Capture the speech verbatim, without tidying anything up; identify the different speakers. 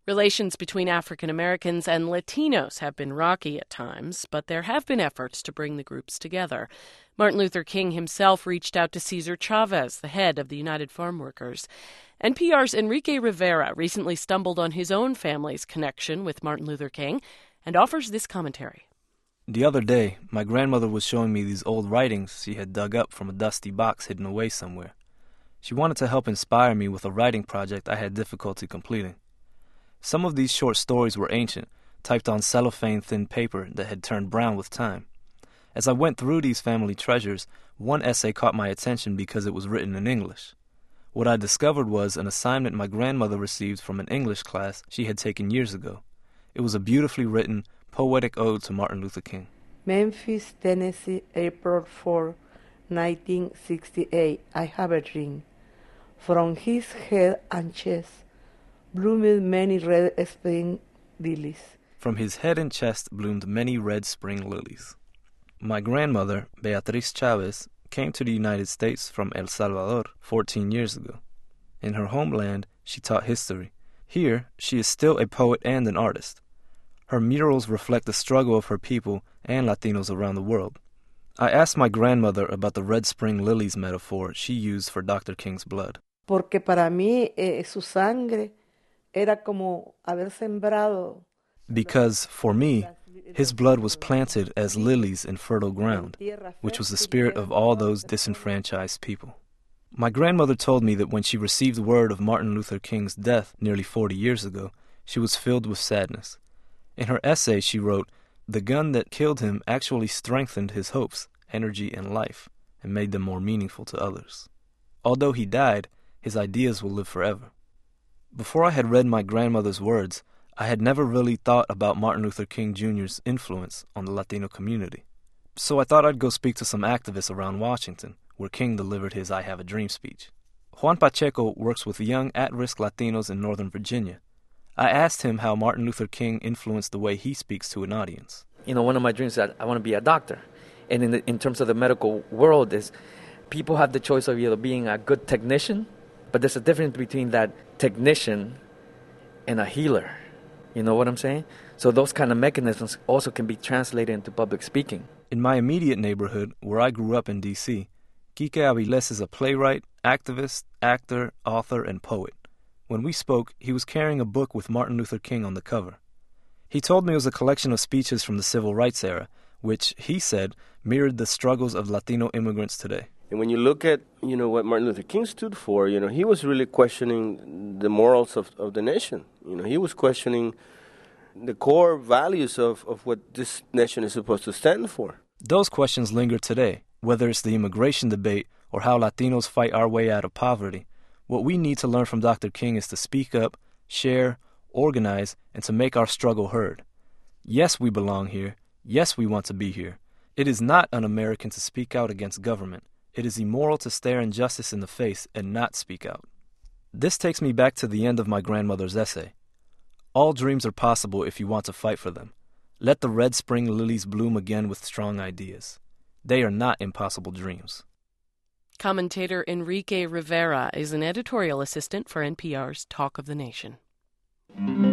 Speaker 1: Relations between African Americans and Latinos have been rocky at times, but there have been efforts to bring the groups together. Martin Luther King himself reached out to Cesar Chavez, the head of the United Farm Workers. N P R's Enrique Rivera recently stumbled on his own family's connection with Martin Luther King and offers this commentary.
Speaker 2: The other day, my grandmother was showing me these old writings she had dug up from a dusty box hidden away somewhere. She wanted to help inspire me with a writing project I had difficulty completing. Some of these short stories were ancient, typed on cellophane-thin paper that had turned brown with time. As I went through these family treasures, one essay caught my attention because it was written in English. What I discovered was an assignment my grandmother received from an English class she had taken years ago. It was a beautifully written, poetic ode to Martin Luther King.
Speaker 3: Memphis, Tennessee, April fourth, nineteen sixty-eight. I have a dream. From his head and chest bloomed many red spring lilies.
Speaker 2: From his head and chest bloomed many red spring lilies. My grandmother, Beatriz Chavez, came to the United States from El Salvador fourteen years ago. In her homeland, she taught history. Here, she is still a poet and an artist. Her murals reflect the struggle of her people and Latinos around the world. I asked my grandmother about the red spring lilies metaphor she used for Doctor King's blood.
Speaker 3: Porque para mí eh, su sangre era como haber sembrado.
Speaker 2: Because, for me, his blood was planted as lilies in fertile ground, which was the spirit of all those disenfranchised people. My grandmother told me that when she received word of Martin Luther King's death nearly forty years ago, she was filled with sadness. In her essay, she wrote, "The gun that killed him actually strengthened his hopes, energy, and life, and made them more meaningful to others. Although he died, his ideas will live forever." Before I had read my grandmother's words, I had never really thought about Martin Luther King Junior's influence on the Latino community. So I thought I'd go speak to some activists around Washington, where King delivered his I Have a Dream speech. Juan Pacheco works with young at-risk Latinos in Northern Virginia. I asked him how Martin Luther King influenced the way he speaks to an audience.
Speaker 4: You know, one of my dreams is that I want to be a doctor. And in, the, in terms of the medical world, is people have the choice of either being a good technician, but there's a difference between that technician and a healer. You know what I'm saying? So those kind of mechanisms also can be translated into public speaking.
Speaker 2: In my immediate neighborhood, where I grew up in D C, Quique Aviles is a playwright, activist, actor, author, and poet. When we spoke, he was carrying a book with Martin Luther King on the cover. He told me it was a collection of speeches from the civil rights era, which, he said, mirrored the struggles of Latino immigrants today.
Speaker 5: And when you look at, you know, what Martin Luther King stood for, you know, he was really questioning the morals of, of the nation. You know, he was questioning the core values of, of what this nation is supposed to stand for.
Speaker 2: Those questions linger today, whether it's the immigration debate or how Latinos fight our way out of poverty. What we need to learn from Doctor King is to speak up, share, organize, and to make our struggle heard. Yes, we belong here. Yes, we want to be here. It is not un-American to speak out against government. It is immoral to stare injustice in the face and not speak out. This takes me back to the end of my grandmother's essay. All dreams are possible if you want to fight for them. Let the red spring lilies bloom again with strong ideas. They are not impossible dreams.
Speaker 1: Commentator Enrique Rivera is an editorial assistant for N P R's Talk of the Nation.